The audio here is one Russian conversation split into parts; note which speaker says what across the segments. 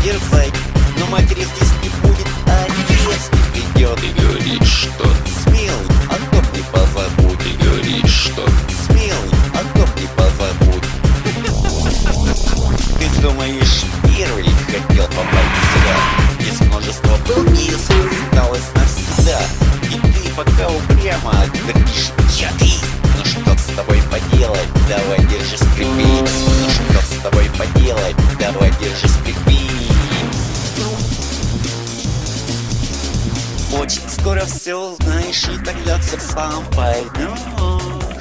Speaker 1: дерзай, но матери здесь не будет, а если придет.
Speaker 2: Ты говоришь, что
Speaker 1: Смелый, а то не позовут.
Speaker 2: ты говоришь, что
Speaker 1: Смелый, а то не позовут. Ты думаешь, первый хотел попасть сюда? Здесь множество был и осталось навсегда. И ты пока упрямо говоришь, я ты. Ну что с тобой поделать, давай держи скрипить. Ну что с тобой поделать, давай держи скрипить. Очень скоро все узнаешь, и тогда все сам поймешь.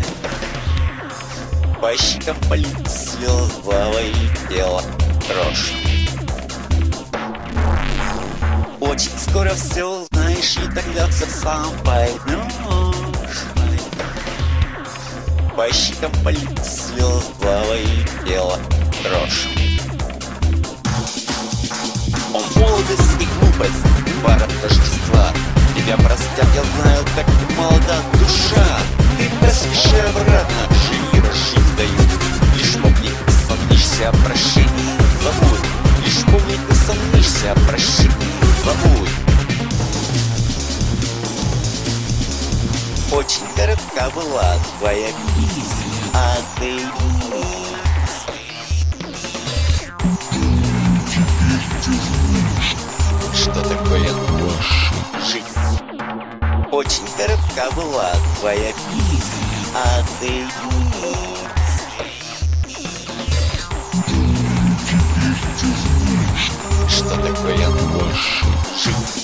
Speaker 1: По щекам полит слеза и тело дрожь. Очень скоро все узнаешь, и тогда все сам поймешь. По щекам полит слеза и тело дрожь. Он молодость и глупость, пара Рождества. Тебя простят, я знаю, как молода душа. Ты поспеши обратно, живи, жизнь дают. Лишь помни, ты сомнишься, прощения забудь. Лишь помни, ты сомнишься, прощения забудь. Очень коротка была твоя жизнь, а ты что такое жизнь? Очень коротка была твоя жизнь, а ты что такое жизнь?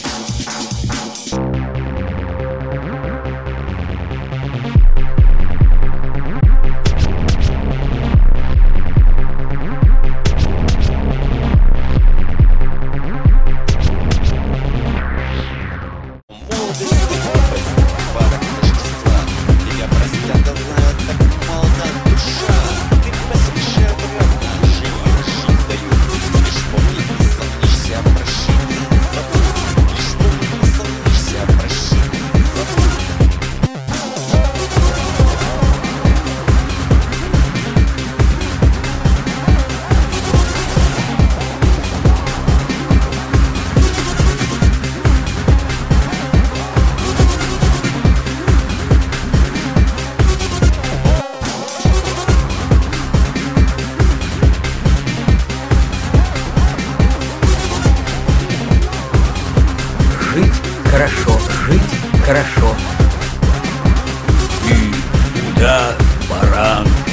Speaker 3: Жить хорошо, жить хорошо.
Speaker 2: ты куда, баран?